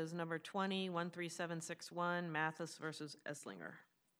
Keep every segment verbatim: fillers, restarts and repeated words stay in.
is number twenty, one three seven six one, Mathis versus Esslinger.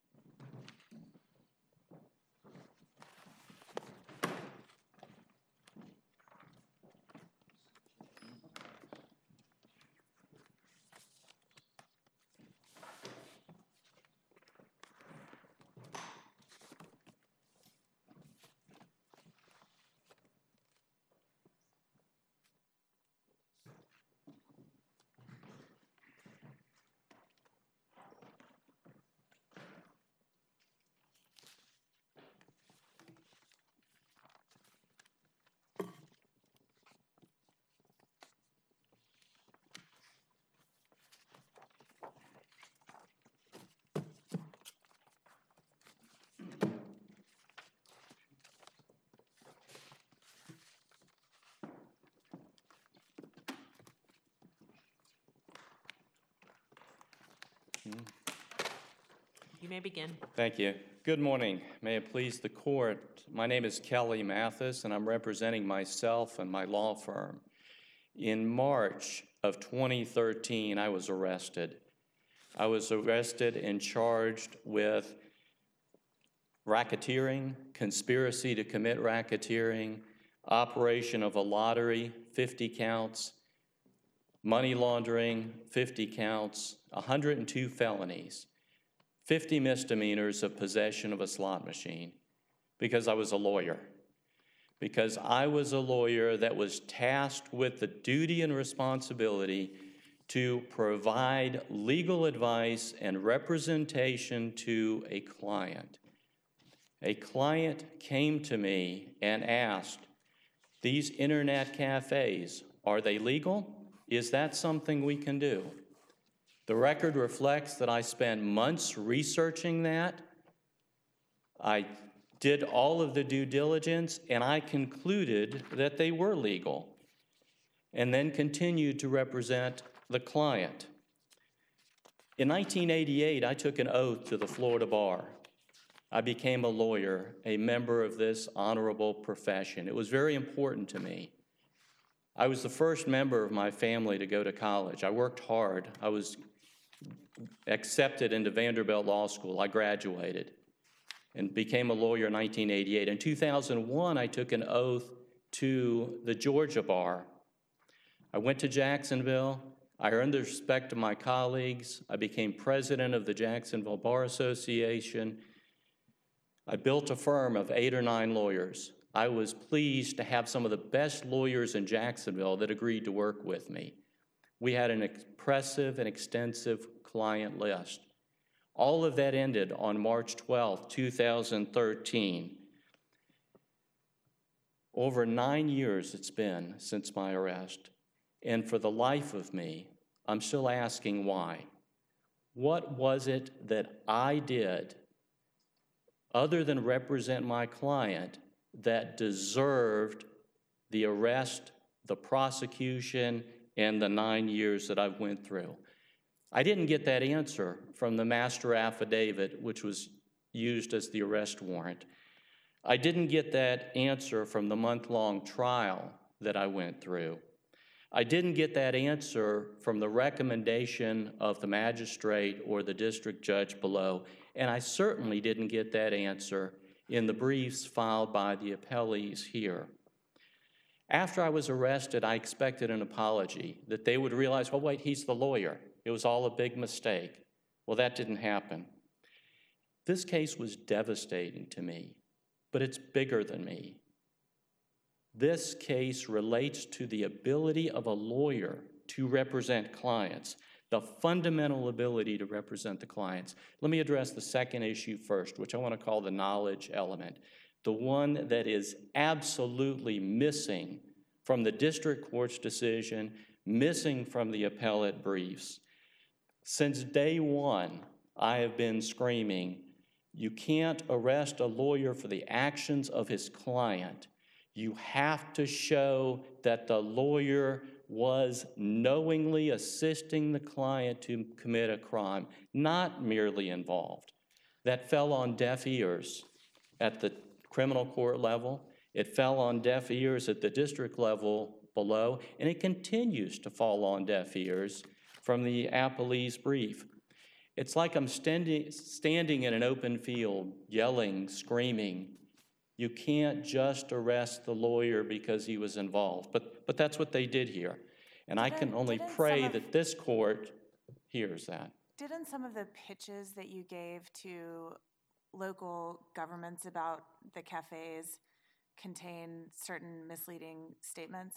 You may begin. Thank you. Good morning. May it please the court. My name is Kelly Mathis, and I'm representing myself and my law firm. In March of twenty thirteen, I was arrested. I was arrested and charged with racketeering, conspiracy to commit racketeering, operation of a lottery, fifty counts, money laundering, fifty counts, one hundred two felonies, fifty misdemeanors of possession of a slot machine, because I was a lawyer. Because I was a lawyer that was tasked with the duty and responsibility to provide legal advice and representation to a client. A client came to me and asked, these internet cafes, are they legal? Is that something we can do? The record reflects that I spent months researching that. I did all of the due diligence, and I concluded that they were legal, and then continued to represent the client. In nineteen eighty-eight, I took an oath to the Florida Bar. I became a lawyer, a member of this honorable profession. It was very important to me. I was the first member of my family to go to college. I worked hard. I was accepted into Vanderbilt Law School. I graduated and became a lawyer in nineteen eighty-eight. In two thousand one, I took an oath to the Georgia Bar. I went to Jacksonville. I earned the respect of my colleagues. I became president of the Jacksonville Bar Association. I built a firm of eight or nine lawyers. I was pleased to have some of the best lawyers in Jacksonville that agreed to work with me. We had an impressive and extensive client list. All of that ended on March twelfth, two thousand thirteen. Over nine years it's been since my arrest, and for the life of me, I'm still asking why. What was it that I did, other than represent my client, that deserved the arrest, the prosecution, and the nine years that I've went through? I didn't get that answer from the master affidavit, which was used as the arrest warrant. I didn't get that answer from the month-long trial that I went through. I didn't get that answer from the recommendation of the magistrate or the district judge below, and I certainly didn't get that answer in the briefs filed by the appellees here. After I was arrested, I expected an apology, that they would realize, well, wait, he's the lawyer. It was all a big mistake. Well, that didn't happen. This case was devastating to me, but it's bigger than me. This case relates to the ability of a lawyer to represent clients, the fundamental ability to represent the clients. Let me address the second issue first, which I want to call the knowledge element, the one that is absolutely missing from the district court's decision, missing from the appellate briefs. Since day one, I have been screaming, you can't arrest a lawyer for the actions of his client. You have to show that the lawyer was knowingly assisting the client to commit a crime, not merely involved. That fell on deaf ears at the criminal court level. It fell on deaf ears at the district level below, and it continues to fall on deaf ears from the appellee's brief. It's like I'm standing, standing in an open field, yelling, screaming. You can't just arrest the lawyer because he was involved. But, but that's what they did here. And I can only pray that this court hears that. Didn't some of the pitches that you gave to local governments about the cafes contain certain misleading statements?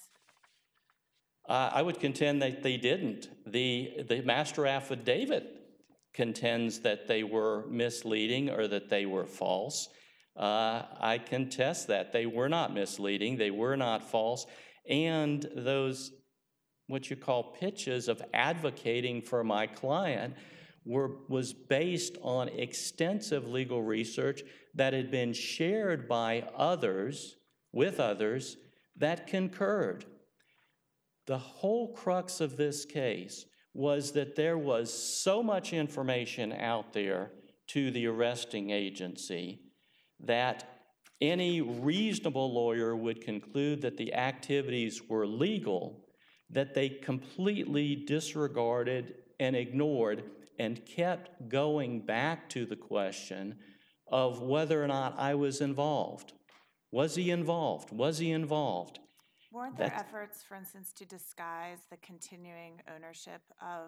Uh, I would contend that they didn't. The, the master affidavit contends that they were misleading or that they were false. Uh, I contest that. They were not misleading. They were not false. And those, what you call pitches of advocating for my client, were was based on extensive legal research that had been shared by others, with others, that concurred. The whole crux of this case was that there was so much information out there to the arresting agency that any reasonable lawyer would conclude that the activities were legal, that they completely disregarded and ignored and kept going back to the question of whether or not I was involved. Was he involved? Was he involved? Weren't there That's, efforts, for instance, to disguise the continuing ownership of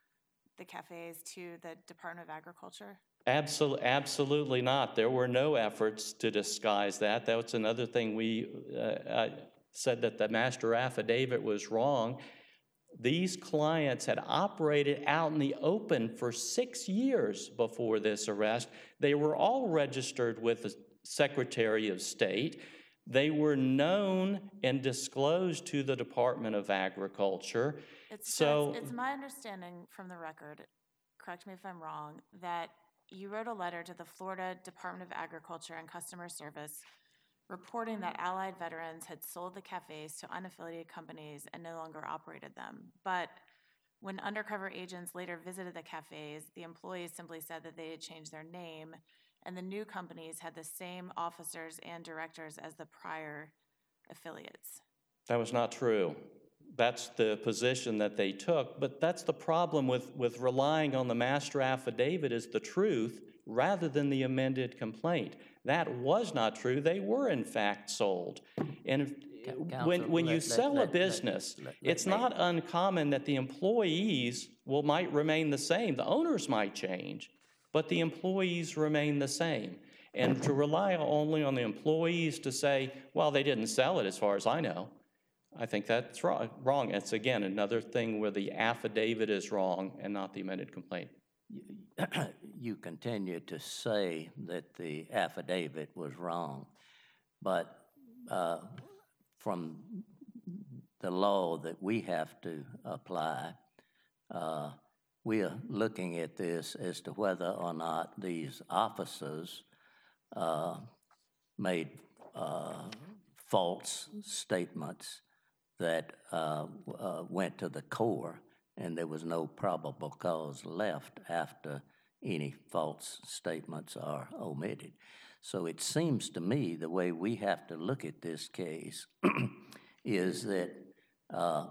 the cafes to the Department of Agriculture? Absol- absolutely not. There were no efforts to disguise that. That was another thing we uh, uh, said, that the master affidavit was wrong. These clients had operated out in the open for six years before this arrest. They were all registered with the Secretary of State. They were known and disclosed to the Department of Agriculture. It's, so it's, it's my understanding from the record, correct me if I'm wrong, that you wrote a letter to the Florida Department of Agriculture and Customer Service reporting that Allied veterans had sold the cafes to unaffiliated companies and no longer operated them. But when undercover agents later visited the cafes, the employees simply said that they had changed their name, and the new companies had the same officers and directors as the prior affiliates. That was not true. That's the position that they took, but that's the problem with, with relying on the master affidavit as the truth rather than the amended complaint. That was not true. They were, in fact, sold. And Counsel, when, when let, you let, sell let, a business, let, let, let it's me. not uncommon that the employees will might remain the same. The owners might change, but the employees remain the same. And to rely only on the employees to say, well, they didn't sell it as far as I know, I think that's wrong. wrong. It's, again, another thing where the affidavit is wrong and not the amended complaint. You continue to say that the affidavit was wrong, but uh, from the law that we have to apply, uh, we are looking at this as to whether or not these officers uh, made uh, false statements that uh, uh, went to the core, and there was no probable cause left after any false statements are omitted. So it seems to me the way we have to look at this case is that uh,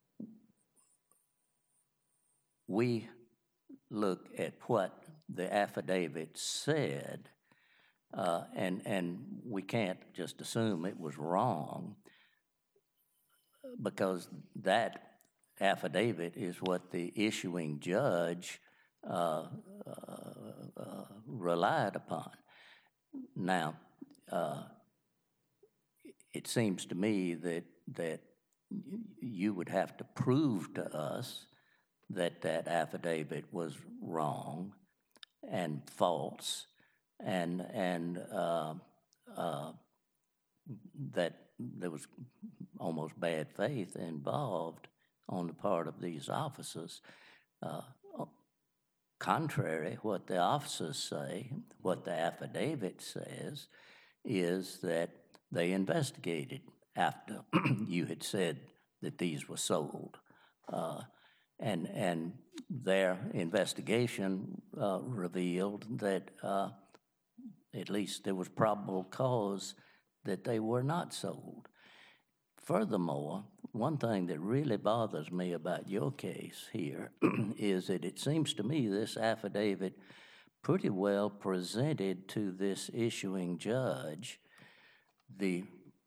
we look at what the affidavit said, uh, and, and we can't just assume it was wrong, because that affidavit is what the issuing judge uh, uh, uh, relied upon. Now, uh, it seems to me that that you would have to prove to us that that affidavit was wrong and false, and and uh, uh, that there was almost bad faith involved on the part of these officers. Uh, contrary, what the officers say, what the affidavit says, is that they investigated after you had said that these were sold. Uh, and, and their investigation uh, revealed that uh, at least there was probable cause that they were not sold. Furthermore, one thing that really bothers me about your case here is that it seems to me this affidavit pretty well presented to this issuing judge the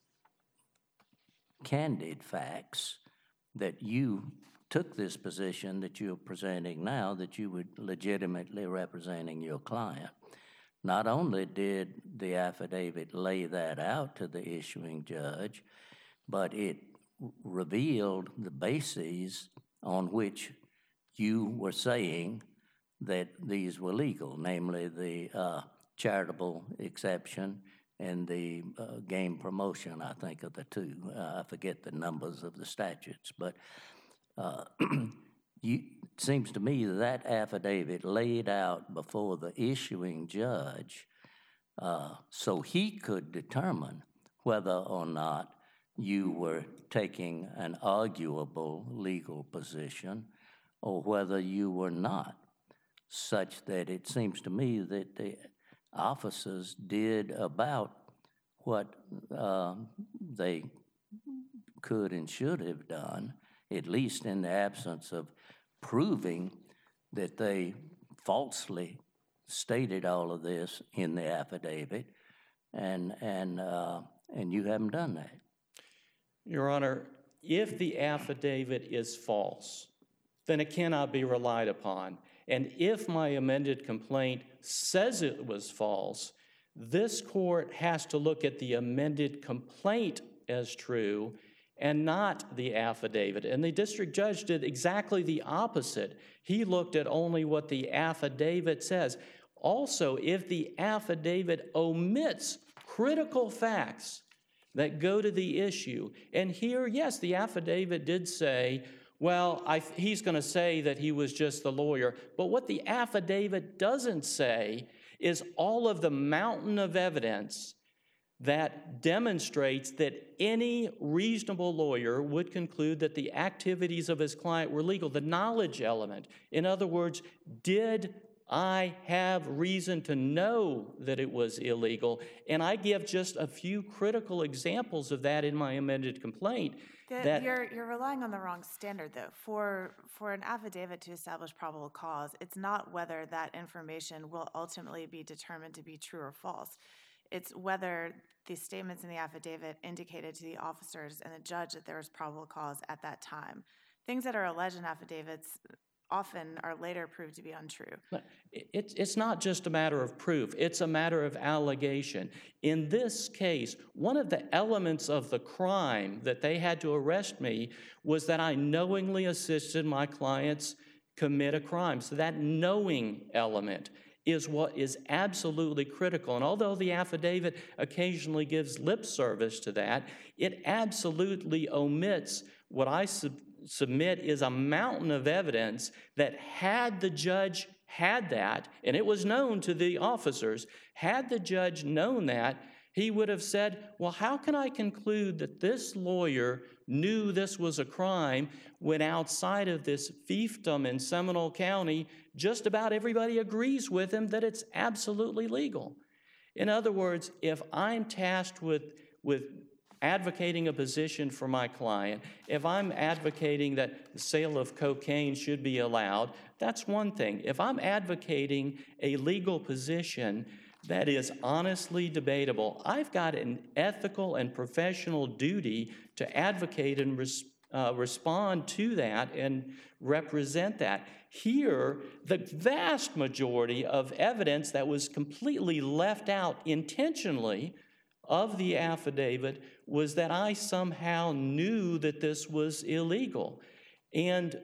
candid facts that you took this position that you're presenting now, that you were legitimately representing your client. Not only did the affidavit lay that out to the issuing judge, but it revealed the bases on which you were saying that these were legal, namely the uh, charitable exception and the uh, game promotion, I think, of the two. Uh, I forget the numbers of the statutes, but uh, you, it seems to me that affidavit laid out before the issuing judge uh, so he could determine whether or not you were taking an arguable legal position or whether you were not, such that it seems to me that the officers did about what uh, they could and should have done, at least in the absence of proving that they falsely stated all of this in the affidavit, and and uh, and you haven't done that. Your Honor, if the affidavit is false, then it cannot be relied upon. And if my amended complaint says it was false, this court has to look at the amended complaint as true and not the affidavit. And the district judge did exactly the opposite. He looked at only what the affidavit says. Also, if the affidavit omits critical facts that go to the issue, and here, yes, the affidavit did say, well, I, he's going to say that he was just the lawyer. But what the affidavit doesn't say is all of the mountain of evidence that demonstrates that any reasonable lawyer would conclude that the activities of his client were legal, the knowledge element. In other words, did I have reason to know that it was illegal? And I give just a few critical examples of that in my amended complaint. The, that, you're you're relying on the wrong standard, though. For for an affidavit to establish probable cause, it's not whether that information will ultimately be determined to be true or false. It's whether the statements in the affidavit indicated to the officers and the judge that there was probable cause at that time. Things that are alleged in affidavits often are later proved to be untrue. It's, it's not just a matter of proof. It's a matter of allegation. In this case, one of the elements of the crime that they had to arrest me was that I knowingly assisted my clients commit a crime. So that knowing element is what is absolutely critical. And although the affidavit occasionally gives lip service to that, it absolutely omits what I sub- submit is a mountain of evidence that had the judge had that, and it was known to the officers, had the judge known that, he would have said, well, how can I conclude that this lawyer knew this was a crime when outside of this fiefdom in Seminole County, just about everybody agrees with him that it's absolutely legal? In other words, if I'm tasked with, with advocating a position for my client, if I'm advocating that the sale of cocaine should be allowed, that's one thing. If I'm advocating a legal position that is honestly debatable, I've got an ethical and professional duty to advocate and res- uh, respond to that and represent that. Here, the vast majority of evidence that was completely left out intentionally of the affidavit was that I somehow knew that this was illegal. And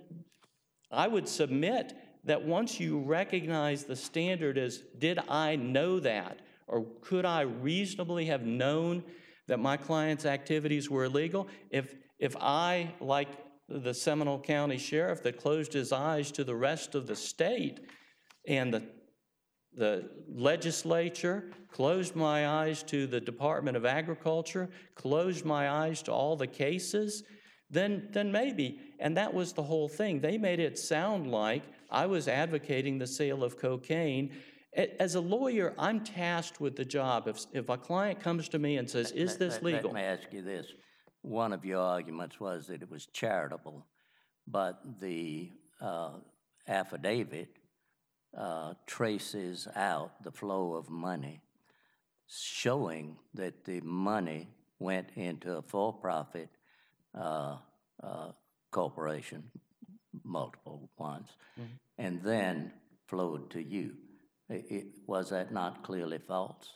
I would submit that once you recognize the standard as, did I know that? Or could I reasonably have known that my client's activities were illegal? If, if I, like the Seminole County Sheriff that closed his eyes to the rest of the state, and the The legislature closed my eyes to the Department of Agriculture, closed my eyes to all the cases, then, then maybe. And that was the whole thing. They made it sound like I was advocating the sale of cocaine. As a lawyer, I'm tasked with the job. If, if a client comes to me and says, is this let, legal? Let me ask you this. one of your arguments was that it was charitable, but the uh, affidavit uh, traces out the flow of money, showing that the money went into a for-profit uh, uh, corporation, multiple ones, mm-hmm. and then flowed to you. It, it, was that not clearly false?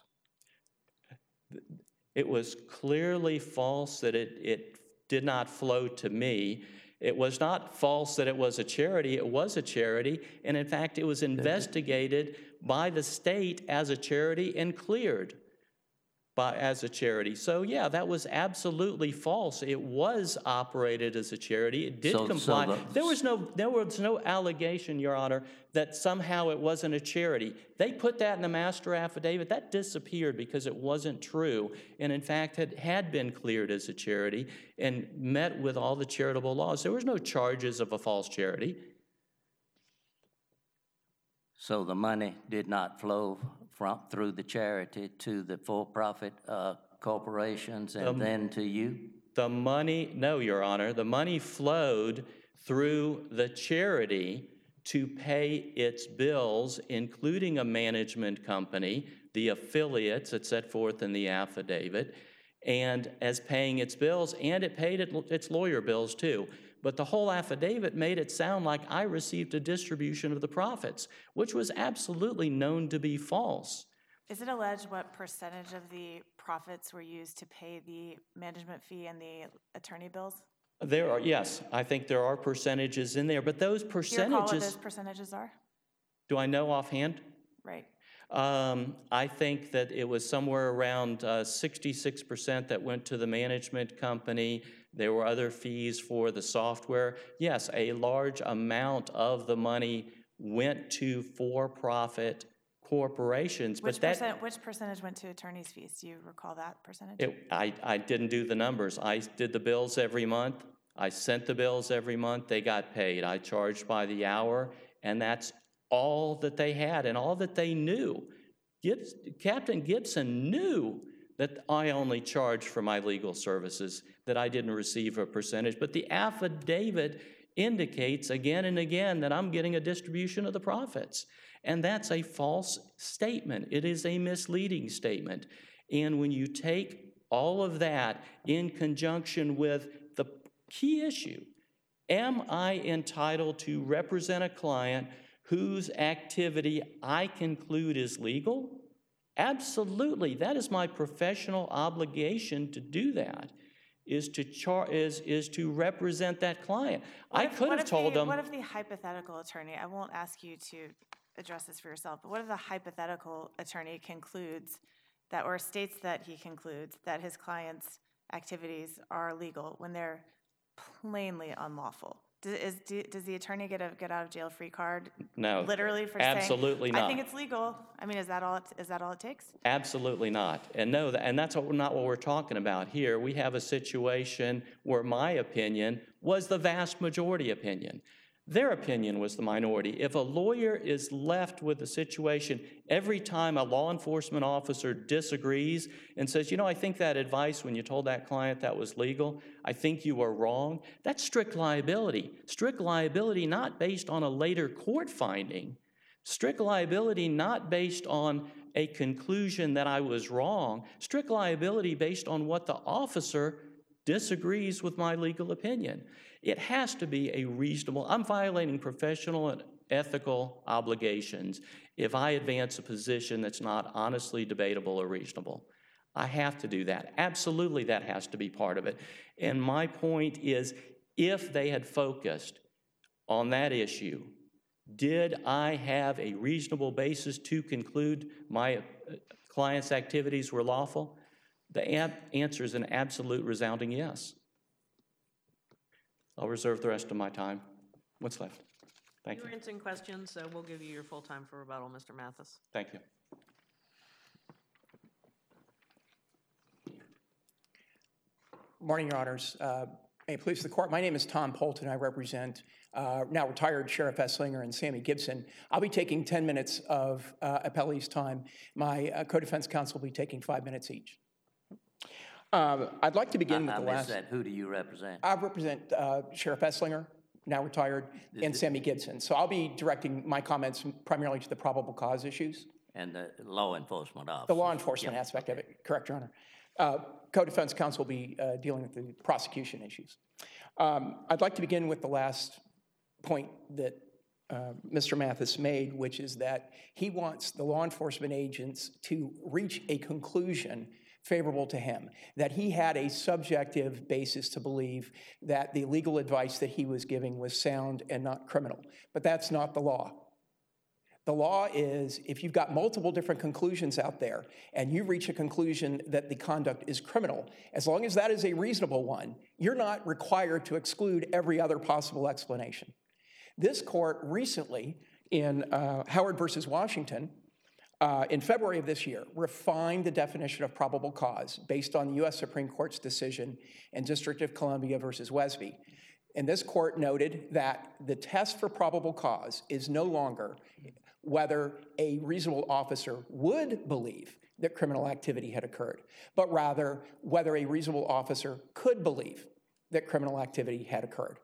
It was clearly false that it, it did not flow to me. It was not false that it was a charity. It was a charity, and in fact, it was investigated by the state as a charity and cleared by as a charity. So yeah, that was absolutely false. It was operated as a charity. It did so, comply. So the, there was no there was no allegation, Your Honor, that somehow it wasn't a charity. They put that in the master affidavit. That disappeared because it wasn't true, and in fact had had been cleared as a charity and met with all the charitable laws. There was no charges of a false charity. So the money did not flow from through the charity to the for-profit uh, corporations and um, then to you? The money, no, Your Honor. The money flowed through the charity to pay its bills, including a management company, the affiliates that's set forth in the affidavit, and as paying its bills, and it paid it, its lawyer bills too. But the whole affidavit made it sound like I received a distribution of the profits, which was absolutely known to be false. Is it alleged what percentage of the profits were used to pay the management fee and the attorney bills? There are, yes. I think there are percentages in there, but those percentages... Do you recall what those percentages are? Do I know offhand? Right. Um, I think that it was somewhere around uh, sixty-six percent that went to the management company. There were other fees for the software. Yes, a large amount of the money went to for-profit corporations. Which, but that, percent, which percentage went to attorney's fees? Do you recall that percentage? It, I, I didn't do the numbers. I did the bills every month. I sent the bills every month. They got paid. I charged by the hour, and that's all that they had and all that they knew. Gibbs, Captain Gibson knew that I only charged for my legal services, that I didn't receive a percentage. But the affidavit indicates again and again that I'm getting a distribution of the profits. And that's a false statement. It is a misleading statement. And when you take all of that in conjunction with the key issue, am I entitled to represent a client whose activity I conclude is legal? Absolutely. That is my professional obligation to do that, is to char- is, is to represent that client. What I if, could have told the, them... What if the hypothetical attorney, I won't ask you to address this for yourself, but what if the hypothetical attorney concludes that, or states that he concludes that his client's activities are legal when they're plainly unlawful? Does, is, do, does the attorney get a get out of jail free card? No, literally for absolutely saying, not. I think it's legal. I mean, is that all? It, is that all it takes? Absolutely not. And no, and that's what, not what we're talking about here. We have a situation where my opinion was the vast majority opinion. Their opinion was the minority. If a lawyer is left with a situation every time a law enforcement officer disagrees and says, you know, I think that advice when you told that client that was legal, I think you were wrong, that's strict liability. Strict liability not based on a later court finding. Strict liability not based on a conclusion that I was wrong. Strict liability based on what the officer disagrees with my legal opinion. It has to be a reasonable, I'm violating professional and ethical obligations if I advance a position that's not honestly debatable or reasonable. I have to do that. Absolutely, that has to be part of it. And my point is, if they had focused on that issue, did I have a reasonable basis to conclude my client's activities were lawful? The answer is an absolute resounding yes. I'll reserve the rest of my time. What's left? Thank you. You were answering questions, so we'll give you your full time for rebuttal, Mister Mathis. Thank you. Morning, Your Honors. Uh, may it please the Court. My name is Tom Polton. I represent uh, now retired Sheriff Esslinger and Sammy Gibson. I'll be taking ten minutes of uh, appellee's time. My uh, co-defense counsel will be taking five minutes each. Um, I'd like to begin I with the missed last. that. Who do you represent? I represent uh, Sheriff Esslinger, now retired, and Sammy Gibson. So I'll be directing my comments primarily to the probable cause issues. And the law enforcement officer. The law enforcement aspect of it, correct, Your Honor. Uh, Co-defense counsel will be uh, dealing with the prosecution issues. Um, I'd like to begin with the last point that uh, Mister Mathis made, which is that he wants the law enforcement agents to reach a conclusion favorable to him, that he had a subjective basis to believe that the legal advice that he was giving was sound and not criminal. But that's not the law. The law is if you've got multiple different conclusions out there and you reach a conclusion that the conduct is criminal, as long as that is a reasonable one, you're not required to exclude every other possible explanation. This court recently in uh, Howard versus Washington, uh, in February of this year, refined the definition of probable cause based on the U S Supreme Court's decision in District of Columbia versus Wesby. And this court noted that the test for probable cause is no longer whether a reasonable officer would believe that criminal activity had occurred, but rather whether a reasonable officer could believe that criminal activity had occurred.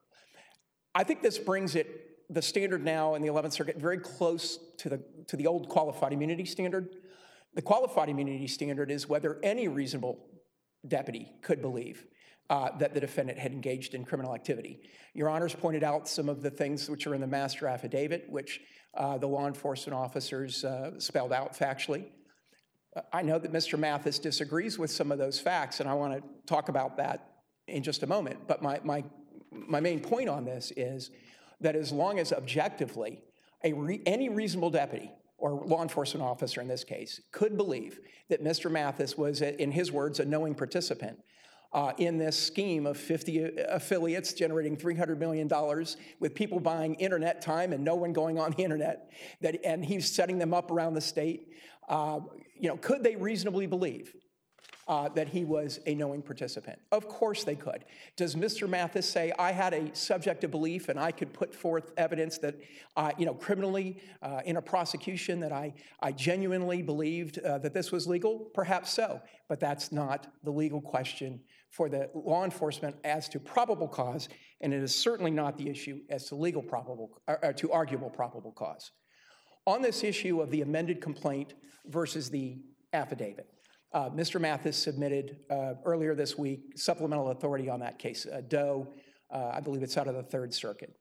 I think this brings it, the standard now in the eleventh Circuit, very close to the, to the old qualified immunity standard. The qualified immunity standard is whether any reasonable deputy could believe uh, that the defendant had engaged in criminal activity. Your Honors pointed out some of the things which are in the master affidavit, which uh, the law enforcement officers uh, spelled out factually. Uh, I know that Mister Mathis disagrees with some of those facts, and I want to talk about that in just a moment. But my, my, my main point on this is that as long as objectively a re, any reasonable deputy or law enforcement officer in this case could believe that Mister Mathis was, in his words, a knowing participant uh, in this scheme of fifty affiliates generating three hundred million dollars with people buying internet time and no one going on the internet, that, and he's setting them up around the state, uh, you know, could they reasonably believe Uh, that he was a knowing participant? Of course they could. Does Mister Mathis say, I had a subjective belief and I could put forth evidence that, uh, you know, criminally uh, in a prosecution that I, I genuinely believed uh, that this was legal? Perhaps so, but that's not the legal question for the law enforcement as to probable cause, and it is certainly not the issue as to legal probable, or, or to arguable probable cause. On this issue of the amended complaint versus the affidavit, Uh, Mister Mathis submitted uh, earlier this week supplemental authority on that case, uh, Doe, uh, I believe it's out of the Third Circuit.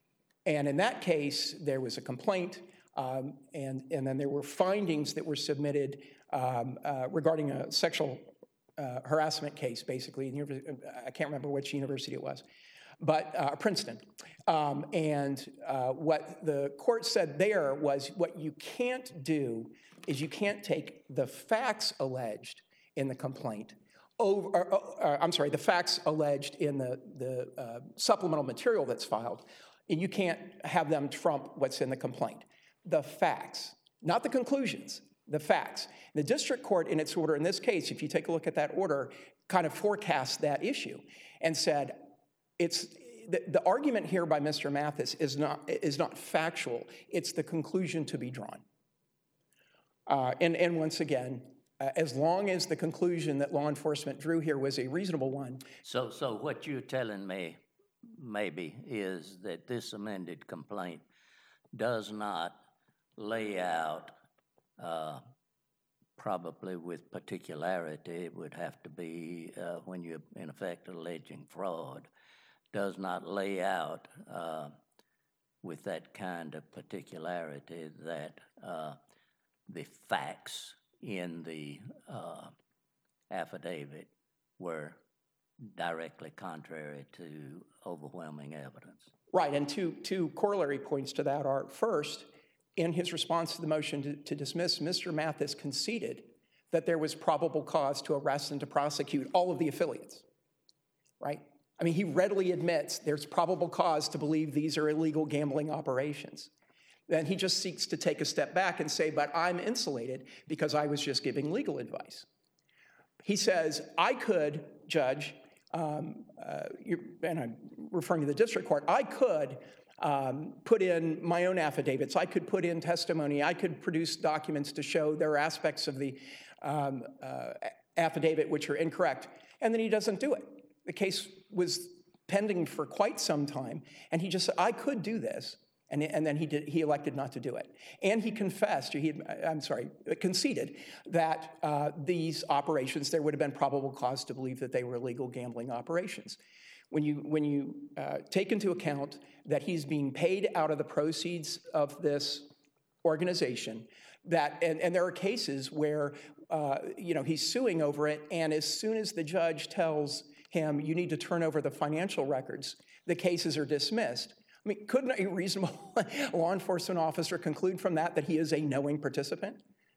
And in that case, there was a complaint, um, and, and then there were findings that were submitted um, uh, regarding a sexual uh, harassment case, basically. I can't remember which university it was, but uh, Princeton. Um, and uh, what the court said there was what you can't do is you can't take the facts alleged in the complaint, over, or, or, I'm sorry, the facts alleged in the, the uh, supplemental material that's filed, and you can't have them trump what's in the complaint. The facts, not the conclusions, the facts. The district court in its order in this case, if you take a look at that order, kind of forecast that issue and said, it's, the, the argument here by Mister Mathis is not, is not factual, it's the conclusion to be drawn. Uh, and, and once again, uh, as long as the conclusion that law enforcement drew here was a reasonable one. So, so what you're telling me, maybe, is that this amended complaint does not lay out, uh, probably with particularity, it would have to be uh, when you're in effect alleging fraud, does not lay out uh, with that kind of particularity that uh, the facts in the uh, affidavit were directly contrary to overwhelming evidence. Right, and two, two corollary points to that are, first, in his response to the motion to, to dismiss, Mister Mathis conceded that there was probable cause to arrest and to prosecute all of the affiliates, right? I mean, he readily admits there's probable cause to believe these are illegal gambling operations. Then he just seeks to take a step back and say, but I'm insulated because I was just giving legal advice. He says, I could, Judge, um, uh, and I'm referring to the district court, I could um, put in my own affidavits, I could put in testimony, I could produce documents to show there are aspects of the um, uh, affidavit which are incorrect, and then he doesn't do it. The case was pending for quite some time, and he just said, I could do this, and, and then he did. He elected not to do it. And he confessed, or he, I'm sorry, conceded that uh, these operations, there would have been probable cause to believe that they were illegal gambling operations. When you, when you uh, take into account that he's being paid out of the proceeds of this organization, that, and, and there are cases where, uh, you know, he's suing over it, and as soon as the judge tells him, you need to turn over the financial records, the cases are dismissed. I mean, couldn't a reasonable law enforcement officer conclude from that that he is a knowing participant?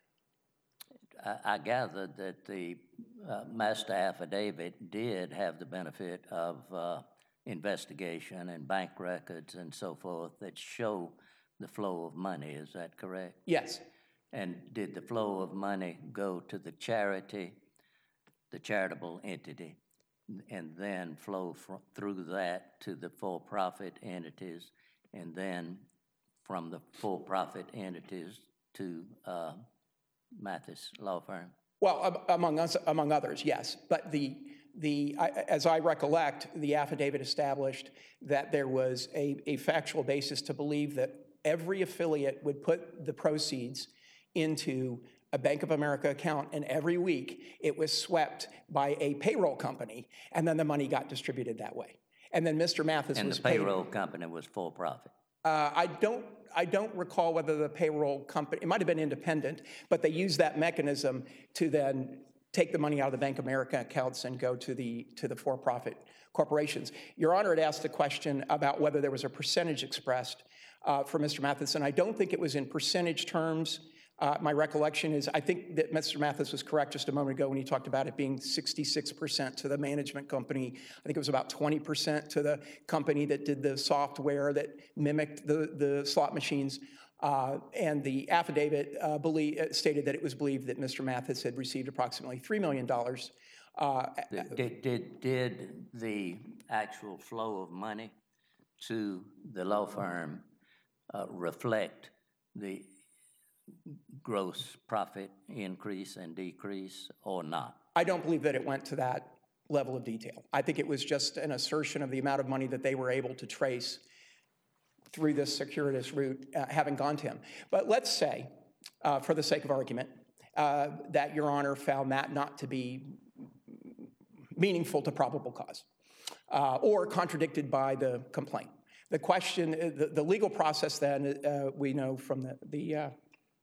I, I gathered that the uh, master affidavit did have the benefit of uh, investigation and bank records and so forth that show the flow of money. Is that correct? Yes. And did the flow of money go to the charity, the charitable entity, and then flow fr- through that to the for-profit entities, and then from the for-profit entities to uh, Mathis Law Firm? Well, among us, among others, yes. But the the I, as I recollect, the affidavit established that there was a, a factual basis to believe that every affiliate would put the proceeds into a Bank of America account, and every week it was swept by a payroll company, and then the money got distributed that way. And then Mister Mathis and was the payroll paid. company was for-profit. Uh, I don't. I don't recall whether the payroll company, it might have been independent, but they used that mechanism to then take the money out of the Bank of America accounts and go to the to the for-profit corporations. Your Honor had asked a question about whether there was a percentage expressed uh, for Mister Mathis, and I don't think it was in percentage terms. Uh, my recollection is, I think that Mister Mathis was correct just a moment ago when he talked about it being sixty-six percent to the management company. I think it was about twenty percent to the company that did the software that mimicked the, the slot machines. Uh, and the affidavit uh, believe, uh, stated that it was believed that Mister Mathis had received approximately three million dollars. Uh, Did, did, did the actual flow of money to the law firm uh, reflect the gross profit increase and decrease or not? I don't believe that it went to that level of detail. I think it was just an assertion of the amount of money that they were able to trace through this circuitous route uh, having gone to him. But let's say, uh, for the sake of argument, uh, that Your Honor found that not to be meaningful to probable cause uh, or contradicted by the complaint. The question, the, the legal process then, uh, we know from the, the uh,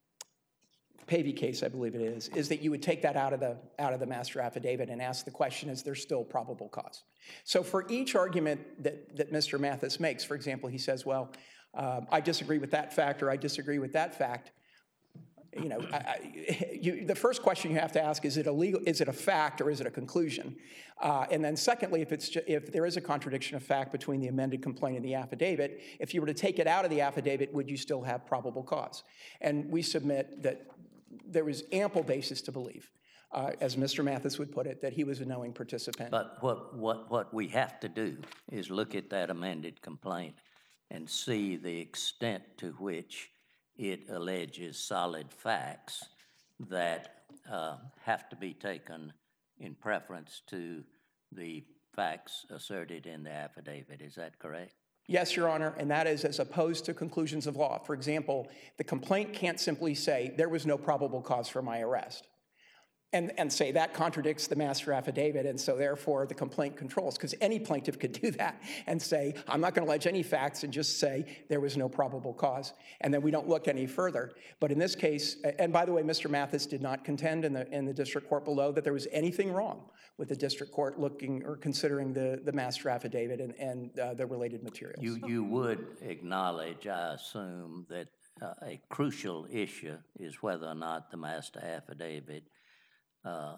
Pavey case, I believe it is, is that you would take that out of the out of the master affidavit and ask the question, is there still probable cause? So for each argument that, that Mister Mathis makes, for example, he says, well, um, I disagree with that fact or I disagree with that fact. You know, I, I, you, the first question you have to ask, is it a legal, is it a fact or is it a conclusion? Uh, and then secondly, if, it's ju- if there is a contradiction of fact between the amended complaint and the affidavit, if you were to take it out of the affidavit, would you still have probable cause? And we submit that there was ample basis to believe, uh, as Mister Mathis would put it, that he was a knowing participant. But what, what, what we have to do is look at that amended complaint and see the extent to which it alleges solid facts that uh, have to be taken in preference to the facts asserted in the affidavit. Is that correct? Yes, Your Honor, and that is as opposed to conclusions of law. For example, the complaint can't simply say there was no probable cause for my arrest and, and say that contradicts the master affidavit, and so therefore the complaint controls, because any plaintiff could do that and say, I'm not going to allege any facts and just say there was no probable cause, and then we don't look any further. But in this case, and by the way, Mister Mathis did not contend in the, in the district court below that there was anything wrong with the district court looking or considering the, the master affidavit and, and uh, the related materials. You, you would acknowledge, I assume, that uh, a crucial issue is whether or not the master affidavit uh,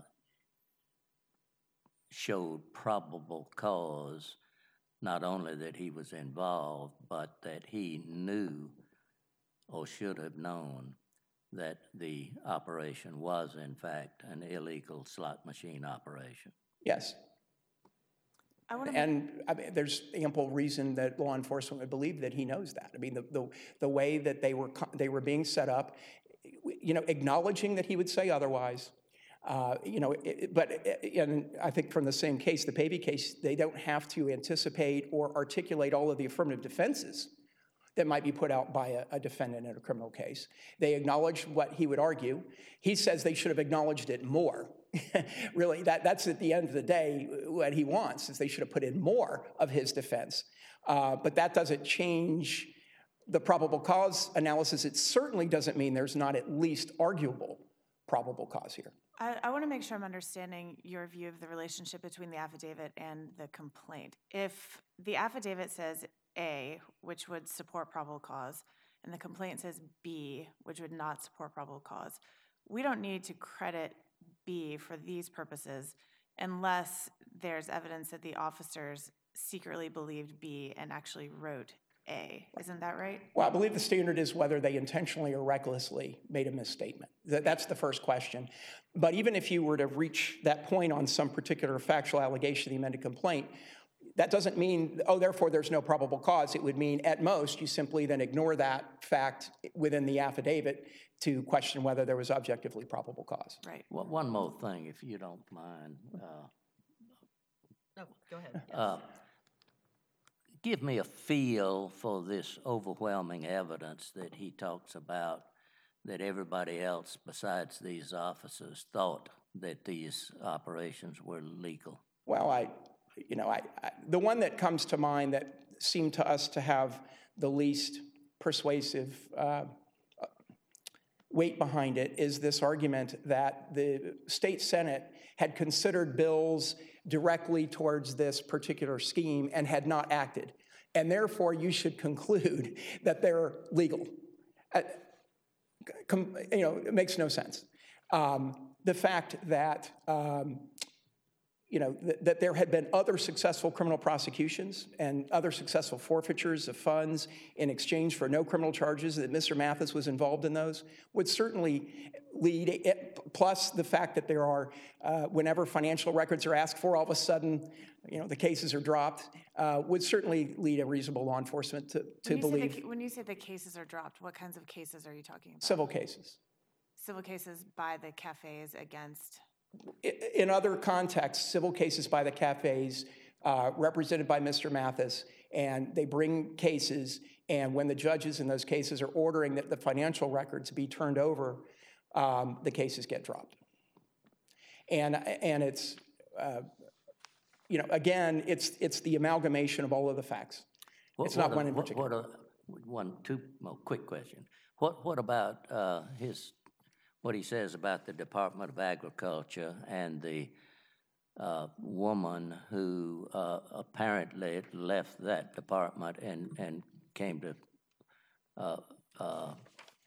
showed probable cause, not only that he was involved, but that he knew or should have known that the operation was, in fact, an illegal slot machine operation. Yes. I want to And I mean, there's ample reason that law enforcement would believe that he knows that. I mean, the, the, the way that they were, co- they were being set up, you know, acknowledging that he would say otherwise, Uh, you know, it, but and I think from the same case, the Pavey case, they don't have to anticipate or articulate all of the affirmative defenses that might be put out by a, a defendant in a criminal case. They acknowledge what he would argue. He says they should have acknowledged it more. Really, that, that's at the end of the day what he wants, is they should have put in more of his defense. Uh, but that doesn't change the probable cause analysis. It certainly doesn't mean there's not at least arguable probable cause here. I, I want to make sure I'm understanding your view of the relationship between the affidavit and the complaint. If the affidavit says A, which would support probable cause, and the complaint says B, which would not support probable cause, we don't need to credit B for these purposes unless there's evidence that the officers secretly believed B and actually wrote A. Isn't that right? Well, I believe the standard is whether they intentionally or recklessly made a misstatement. That's the first question. But even if you were to reach that point on some particular factual allegation of the amended complaint, that doesn't mean, oh, therefore there's no probable cause. It would mean, at most, you simply then ignore that fact within the affidavit to question whether there was objectively probable cause. Right. Well, one more thing, if you don't mind. Uh, No, go ahead. Yes. uh, give me a feel for this overwhelming evidence that he talks about, that everybody else besides these officers thought that these operations were legal. Well, I, you know, I, I, the one that comes to mind that seemed to us to have the least persuasive uh, weight behind it is this argument that the state Senate had considered bills directly towards this particular scheme and had not acted. And therefore, you should conclude that they're legal. Uh, com, you know, it makes no sense. Um, the fact that, um, you know, th- that there had been other successful criminal prosecutions and other successful forfeitures of funds in exchange for no criminal charges, that Mister Mathis was involved in those, would certainly lead, it, plus the fact that there are, uh, whenever financial records are asked for, all of a sudden, you know, the cases are dropped, uh, would certainly lead a reasonable law enforcement to, to when believe. The, when you say the cases are dropped, what kinds of cases are you talking about? Civil cases. Civil cases by the cafes against? In other contexts, civil cases by the cafes, uh, represented by Mister Mathis, and they bring cases, and when the judges in those cases are ordering that the financial records be turned over, um, the cases get dropped. And, and it's, uh, you know, again, it's, it's the amalgamation of all of the facts. What, it's not what one a, in what, particular. What a, one, two, well, quick question. What, what about uh, his, what he says about the Department of Agriculture and the uh, woman who uh, apparently left that department and, and came to uh, uh,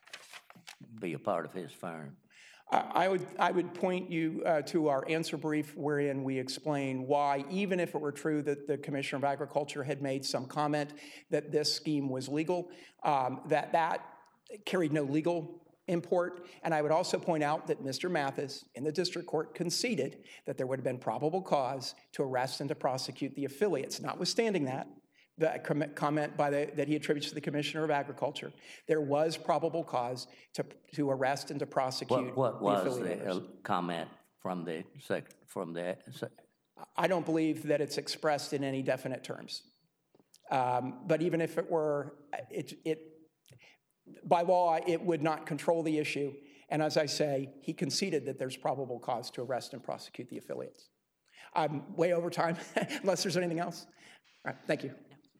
be a part of his firm? I would, I would point you uh, to our answer brief wherein we explain why, even if it were true that the Commissioner of Agriculture had made some comment that this scheme was legal, um, that that carried no legal import. And I would also point out that Mister Mathis in the district court conceded that there would have been probable cause to arrest and to prosecute the affiliates. Notwithstanding that, the comment by the, that he attributes to the Commissioner of Agriculture, there was probable cause to, to arrest and to prosecute What, what the was affiliate the owners. uh, comment from the sec, from the sec, I don't believe that it's expressed in any definite terms. Um, but even if it were, it, it, by law, it would not control the issue. And as I say, he conceded that there's probable cause to arrest and prosecute the affiliates. I'm way over time, unless there's anything else. All right, thank you.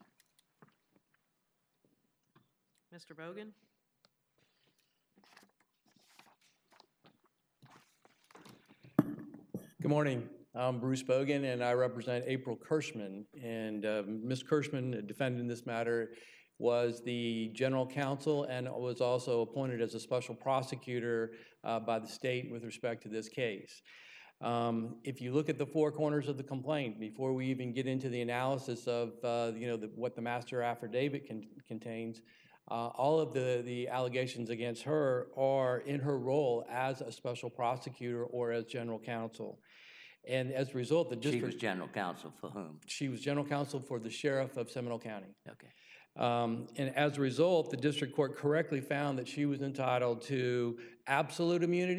Mister Bogan? Good morning. I'm Bruce Bogan, and I represent April Kirschman. And uh, Miz Kirschman, defendant in this matter, was the general counsel and was also appointed as a special prosecutor uh, by the state with respect to this case. Um, if you look at the four corners of the complaint, before we even get into the analysis of uh, you know the, what the master affidavit con contains, uh, all of the, the allegations against her are in her role as a special prosecutor or as general counsel. And as a result, the district— She was general counsel for whom? She was general counsel for the sheriff of Seminole County. Okay. Um, and as a result, the district court correctly found that she was entitled to absolute immunity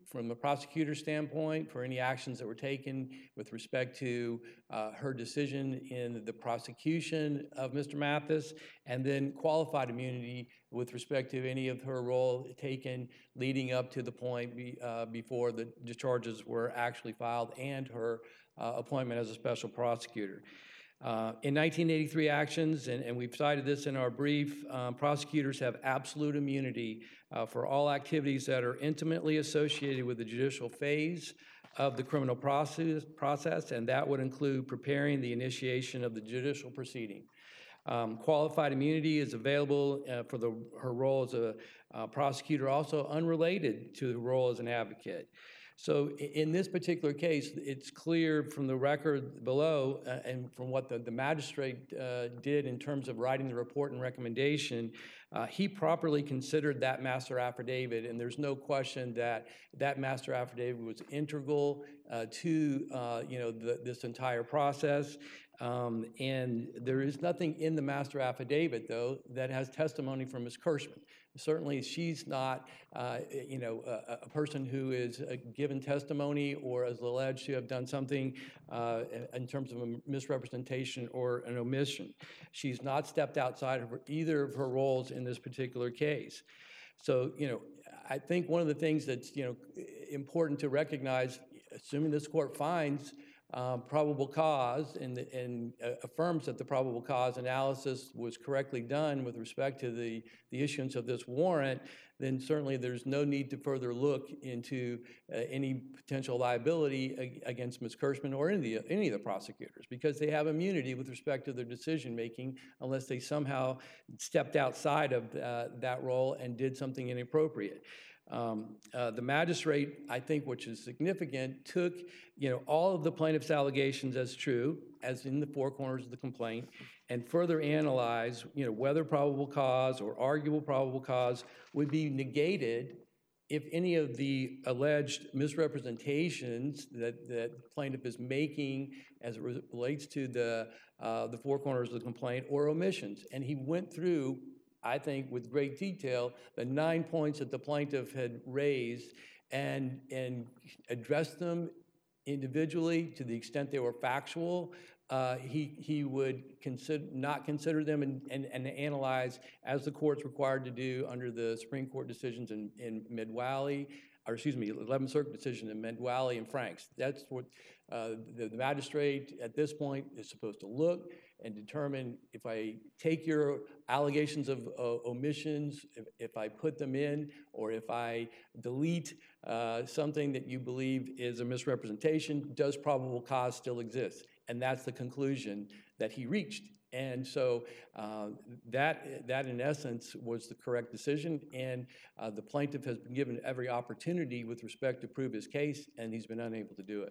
from the prosecutor's standpoint for any actions that were taken with respect to uh, her decision in the prosecution of Mister Mathis, and then qualified immunity with respect to any of her role taken leading up to the point be, uh, before the discharges were actually filed and her uh, appointment as a special prosecutor. Uh, in nineteen eighty-three actions, and, and we've cited this in our brief, um, prosecutors have absolute immunity uh, for all activities that are intimately associated with the judicial phase of the criminal process, process, and that would include preparing the initiation of the judicial proceeding. Um, qualified immunity is available uh, for the, her role as a uh, prosecutor, also unrelated to the role as an advocate. So in this particular case, it's clear from the record below uh, and from what the, the magistrate uh, did in terms of writing the report and recommendation, uh, he properly considered that master affidavit, and there's no question that that master affidavit was integral uh, to uh, you know the, this entire process. Um, and there is nothing in the master affidavit, though, that has testimony from Miz Kirschman. Certainly, she's not, uh, you know, a, a person who is uh, given testimony or is alleged to have done something uh, in terms of a misrepresentation or an omission. She's not stepped outside of her, either of her roles in this particular case. So, you know, I think one of the things that's, you know, important to recognize, assuming this court finds Um, probable cause and, and uh, affirms that the probable cause analysis was correctly done with respect to the, the issuance of this warrant, then certainly there's no need to further look into uh, any potential liability ag against Miz Kirschman or any of, the, any of the prosecutors, because they have immunity with respect to their decision-making unless they somehow stepped outside of uh, that role and did something inappropriate. Um, uh, the magistrate, I think, which is significant, took, you know, all of the plaintiff's allegations as true, as in the four corners of the complaint, and further analyzed, you know, whether probable cause or arguable probable cause would be negated if any of the alleged misrepresentations that, that the plaintiff is making as it relates to the, uh, the four corners of the complaint or omissions. And he went through, I think, with great detail, the nine points that the plaintiff had raised and, and addressed them individually to the extent they were factual. Uh, he, he would consider, not consider them and, and, and analyze, as the court's required to do under the Supreme Court decisions in, in Mid-Valley, or excuse me, eleventh Circuit decision in Mid-Valley and Franks. That's what uh, the, the magistrate at this point is supposed to look and determine if I take your allegations of uh, omissions, if, if I put them in, or if I delete uh, something that you believe is a misrepresentation, does probable cause still exist? And that's the conclusion that he reached. And so uh, that, that, in essence, was the correct decision, and uh, the plaintiff has been given every opportunity with respect to prove his case, and he's been unable to do it.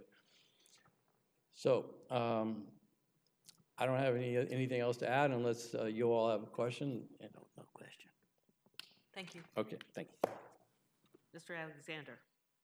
So, um, I don't have any anything else to add unless uh, you all have a question. No, no question. Thank you. Okay, thank you. Mister Alexander.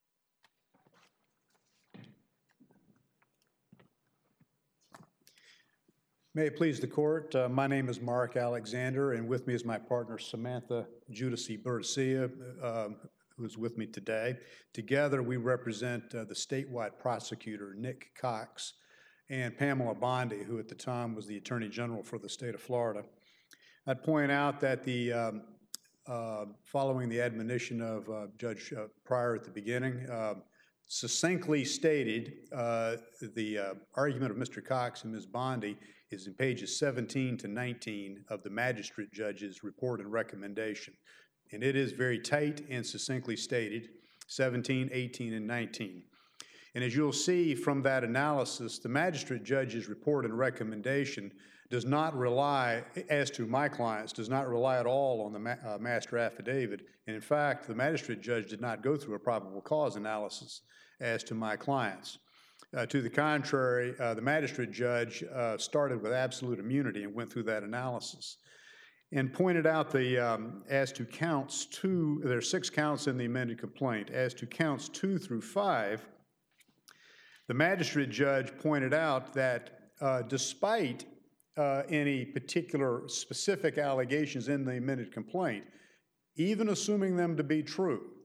May it please the court, uh, my name is Mark Alexander, and with me is my partner Samantha Judici Bercia, uh, who is with me today. Together we represent uh, the statewide prosecutor, Nick Cox, and Pamela Bondi, who at the time was the Attorney General for the state of Florida. I'd point out that the, um, uh, following the admonition of uh, Judge uh, Pryor at the beginning, uh, succinctly stated uh, the uh, argument of Mister Cox and Miz Bondi is in pages seventeen to nineteen of the magistrate judge's report and recommendation. And it is very tight and succinctly stated, seventeen, eighteen, and nineteen. And as you'll see from that analysis, the magistrate judge's report and recommendation does not rely, as to my clients, does not rely at all on the ma uh, master affidavit. And in fact, the magistrate judge did not go through a probable cause analysis as to my clients. Uh, to the contrary, uh, the magistrate judge uh, started with absolute immunity and went through that analysis and pointed out the, um, as to counts two, there are six counts in the amended complaint, as to counts two through five, the magistrate judge pointed out that uh, despite uh, any particular specific allegations in the amended complaint, even assuming them to be true,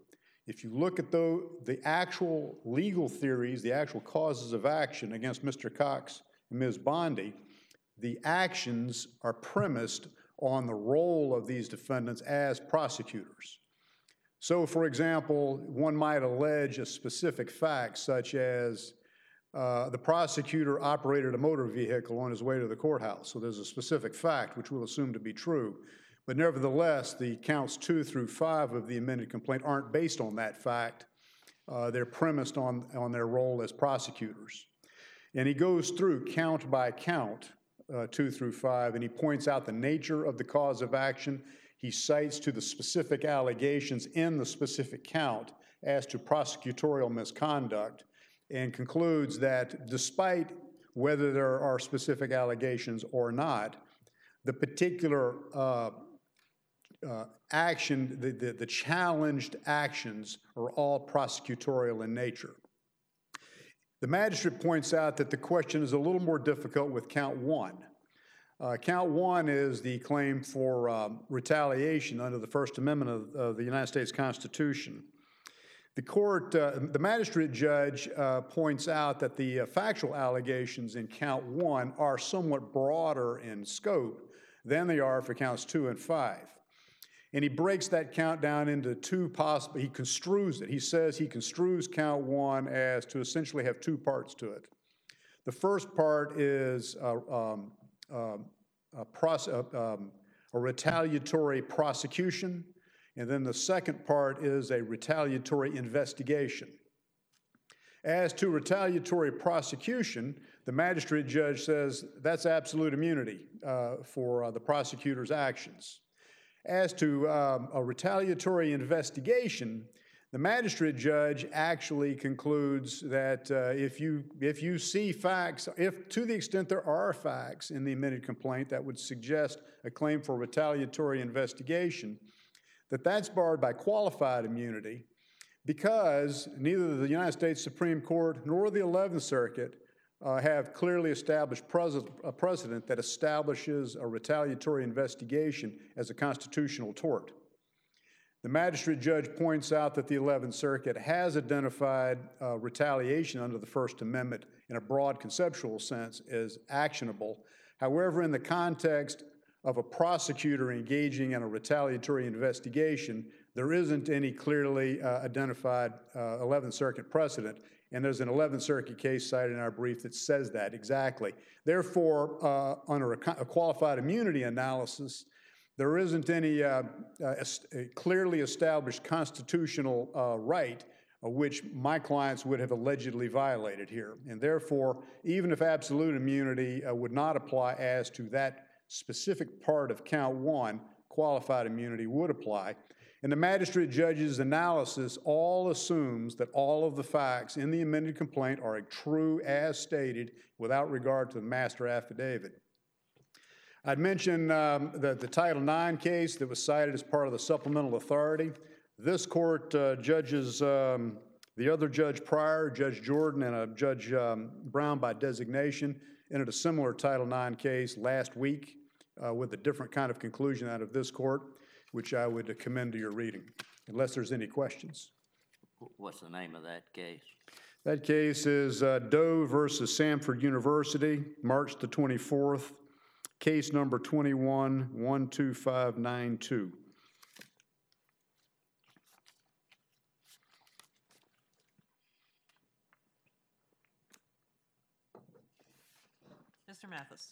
If you look at the, the actual legal theories, the actual causes of action against Mister Cox and Miz Bondi, the actions are premised on the role of these defendants as prosecutors. So, for example, one might allege a specific fact, such as uh, the prosecutor operated a motor vehicle on his way to the courthouse. So there's a specific fact, which we'll assume to be true. But nevertheless, the counts two through five of the amended complaint aren't based on that fact. Uh, they're premised on, on their role as prosecutors. And he goes through count by count, uh, two through five, and he points out the nature of the cause of action. He cites to the specific allegations in the specific count as to prosecutorial misconduct, and concludes that despite whether there are specific allegations or not, the particular uh, uh, action, the, the, the challenged actions are all prosecutorial in nature. The magistrate points out that the question is a little more difficult with count one. Uh, count one is the claim for um, retaliation under the First Amendment of, of the United States Constitution. The court, uh, the magistrate judge uh, points out that the uh, factual allegations in count one are somewhat broader in scope than they are for counts two and five. And he breaks that count down into two possible, he construes it. He says he construes count one as to essentially have two parts to it. The first part is uh, um, uh, a, pros- uh, um, a retaliatory prosecution, and then the second part is a retaliatory investigation. As to retaliatory prosecution, the magistrate judge says that's absolute immunity uh, for uh, the prosecutor's actions. As to um, a retaliatory investigation, the magistrate judge actually concludes that uh, if you if you see facts, if to the extent there are facts in the amended complaint that would suggest a claim for retaliatory investigation, that that's barred by qualified immunity, because neither the United States Supreme Court nor the eleventh Circuit uh, have clearly established pres- a precedent that establishes a retaliatory investigation as a constitutional tort. The magistrate judge points out that the eleventh Circuit has identified uh, retaliation under the First Amendment in a broad conceptual sense as actionable. However, in the context of a prosecutor engaging in a retaliatory investigation, there isn't any clearly uh, identified uh, eleventh Circuit precedent, and there's an eleventh Circuit case cited in our brief that says that exactly. Therefore, uh, under a, a qualified immunity analysis, there isn't any uh, uh, clearly established constitutional uh, right uh, which my clients would have allegedly violated here. And therefore, even if absolute immunity uh, would not apply as to that specific part of count one, qualified immunity would apply. And the magistrate judge's analysis all assumes that all of the facts in the amended complaint are true as stated without regard to the master affidavit. I'd mention um, the, the Title nine case that was cited as part of the supplemental authority. This court uh, judges um, the other judge prior, Judge Jordan, and a Judge um, Brown by designation, entered a similar Title nine case last week uh, with a different kind of conclusion out of this court, which I would commend to your reading, unless there's any questions. What's the name of that case? That case is uh, Doe versus Samford University, March the twenty-fourth, case number twenty-one one two five nine two. Mister Mathis.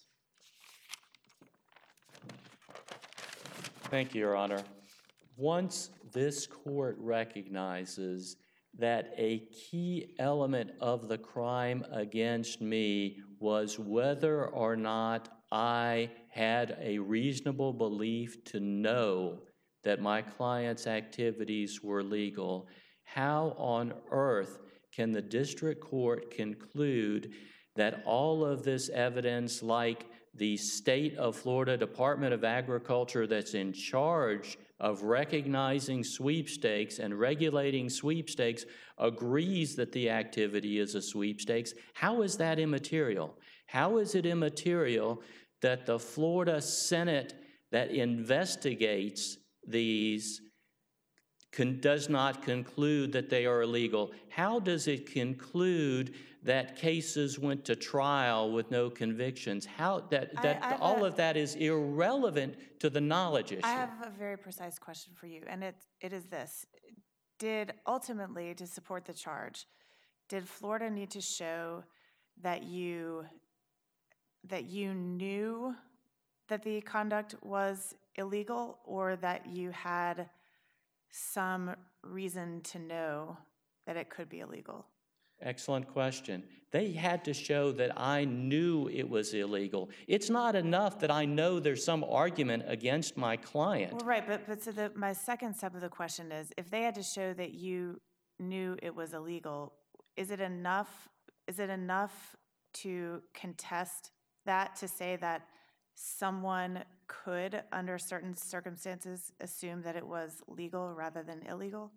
Thank you, Your Honor. Once this court recognizes that a key element of the crime against me was whether or not I had a reasonable belief to know that my client's activities were legal, how on earth can the district court conclude that all of this evidence, like the state of Florida Department of Agriculture that's in charge of recognizing sweepstakes and regulating sweepstakes, agrees that the activity is a sweepstakes? How is that immaterial? How is it immaterial that the Florida Senate that investigates these con- does not conclude that they are illegal, how does it conclude that cases went to trial with no convictions? How that I- that I have all a- of that is irrelevant to the knowledge issue. I have a very precise question for you, and it, it is this. Did ultimately, to support the charge, did Florida need to show that you, that you knew that the conduct was illegal, or that you had some reason to know that it could be illegal? Excellent question. They had to show that I knew it was illegal. It's not enough that I know there's some argument against my client. Well, right, but, but so the, my second step of the question is, if they had to show that you knew it was illegal, is it enough, is it enough to contest that, to say that someone could, under certain circumstances, assume that it was legal rather than illegal?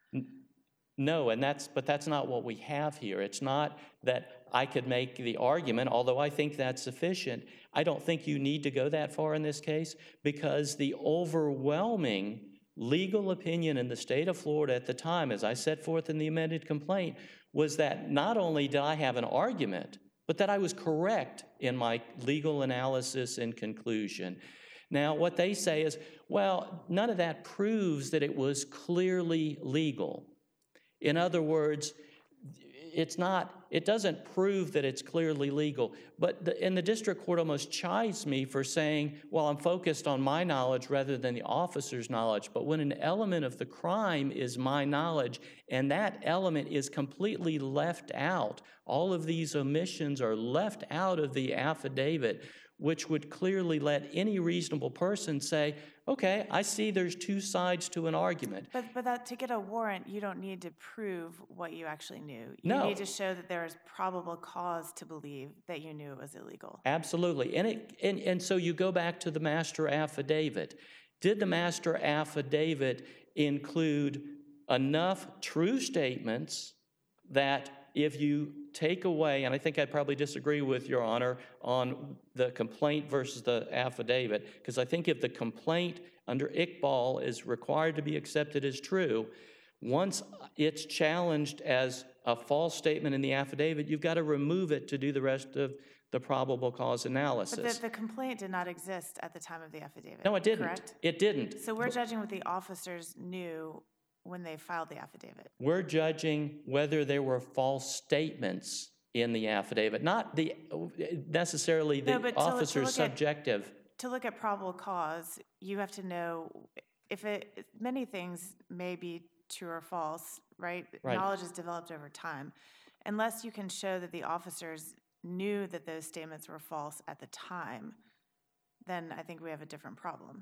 No, and that's, but that's not what we have here. It's not that I could make the argument, although I think that's sufficient. I don't think you need to go that far in this case, because the overwhelming legal opinion in the state of Florida at the time, as I set forth in the amended complaint, was that not only did I have an argument, but that I was correct in my legal analysis and conclusion. Now, what they say is, well, none of that proves that it was clearly legal. In other words, it's not, it doesn't prove that it's clearly legal. But the, and the district court almost chides me for saying, well, I'm focused on my knowledge rather than the officer's knowledge. But when an element of the crime is my knowledge, and that element is completely left out, all of these omissions are left out of the affidavit, which would clearly let any reasonable person say, okay, I see there's two sides to an argument. But, but that, to get a warrant, you don't need to prove what you actually knew. You No. need to show that there is probable cause to believe that you knew it was illegal. Absolutely. And, it, and, and so you go back to the master affidavit. Did the master affidavit include enough true statements that if you take away, and I think I'd probably disagree with Your Honor on the complaint versus the affidavit, because I think if the complaint under Iqbal is required to be accepted as true, once it's challenged as a false statement in the affidavit, you've got to remove it to do the rest of the probable cause analysis. But the, the complaint did not exist at the time of the affidavit. No, it didn't. Correct? It didn't. So we're judging what the officers knew when they filed the affidavit. We're judging whether there were false statements in the affidavit, not the necessarily the No, but to- to officer's look at- subjective. To look at probable cause, you have to know if it, many things may be true or false, right? Right. Knowledge is developed over time. Unless you can show that the officers knew that those statements were false at the time, then I think we have a different problem.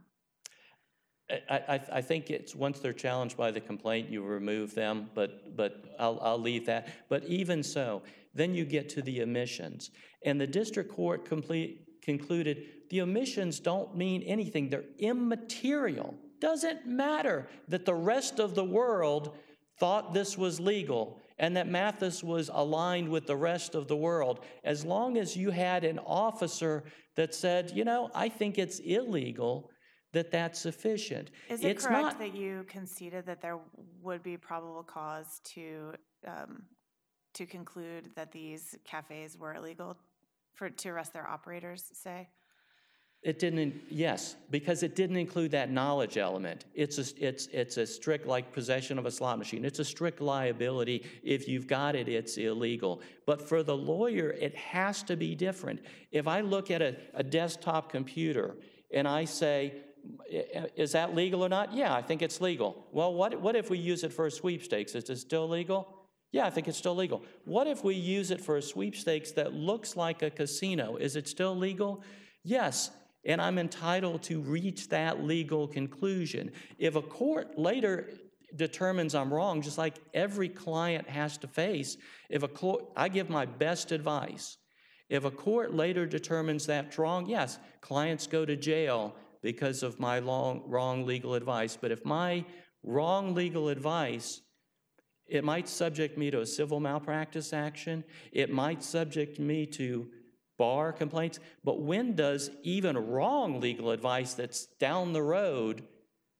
I, I, I think it's, once they're challenged by the complaint, you remove them, but, but I'll, I'll leave that. But even so, then you get to the omissions. And the district court complete, concluded the omissions don't mean anything. They're immaterial. Doesn't matter that the rest of the world thought this was legal and that Mathis was aligned with the rest of the world. As long as you had an officer that said, you know, I think it's illegal, that that's sufficient. Is it It's correct not, that you conceded that there would be probable cause to um, to conclude that these cafes were illegal, for to arrest their operators, say? it didn't, yes, because it didn't include that knowledge element. It's a, it's, it's a strict, like possession of a slot machine. It's a strict liability. If you've got it, it's illegal. But for the lawyer, it has to be different. If I look at a, a desktop computer and I say, is that legal or not? Yeah, I think it's legal. Well, what, what if we use it for a sweepstakes? Is it still legal? Yeah, I think it's still legal. What if we use it for a sweepstakes that looks like a casino? Is it still legal? Yes, and I'm entitled to reach that legal conclusion. If a court later determines I'm wrong, just like every client has to face, if a court, I give my best advice. If a court later determines that's wrong, yes, clients go to jail because of my long, wrong legal advice. But if my wrong legal advice, it might subject me to a civil malpractice action. It might subject me to bar complaints. But when does even wrong legal advice that's down the road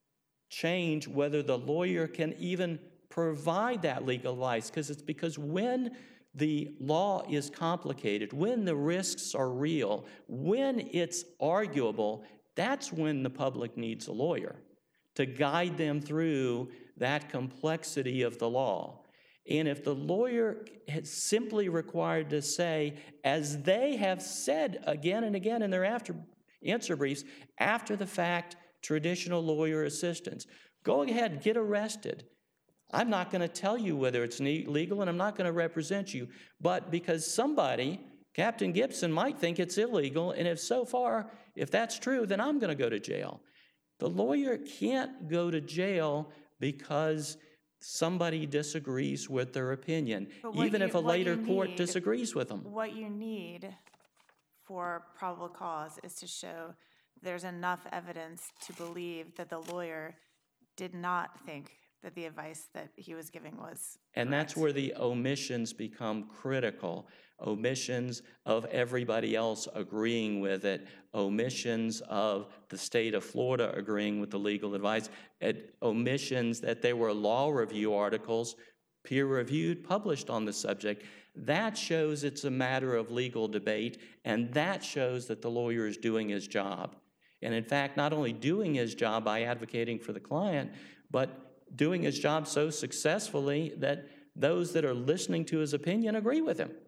change whether the lawyer can even provide that legal advice, because it's because when the law is complicated, when the risks are real, when it's arguable, that's when the public needs a lawyer to guide them through that complexity of the law. And if the lawyer is simply required to say, as they have said again and again in their after answer briefs, after the fact, traditional lawyer assistance, go ahead and get arrested. I'm not going to tell you whether it's legal, and I'm not going to represent you. But because somebody, Captain Gibson, might think it's illegal, and if so far, if that's true, then I'm going to go to jail. The lawyer can't go to jail because somebody disagrees with their opinion, even you, if a later court need, disagrees with them. What you need for probable cause is to show there's enough evidence to believe that the lawyer did not think that the advice that he was giving was And correct. that's where the omissions become critical. Omissions of everybody else agreeing with it, omissions of the state of Florida agreeing with the legal advice, omissions that there were law review articles, peer-reviewed, published on the subject. That shows it's a matter of legal debate, and that shows that the lawyer is doing his job. And in fact, not only doing his job by advocating for the client, but doing his job so successfully that those that are listening to his opinion agree with him.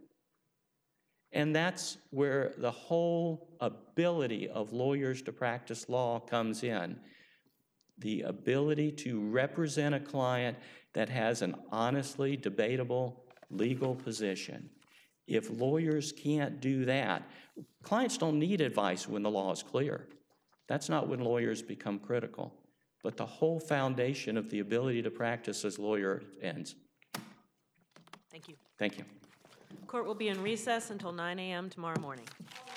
And that's where the whole ability of lawyers to practice law comes in. The ability to represent a client that has an honestly debatable legal position. If lawyers can't do that, clients don't need advice when the law is clear. That's not when lawyers become critical. But the whole foundation of the ability to practice as lawyer ends. Thank you. Thank you. Court will be in recess until nine a m tomorrow morning.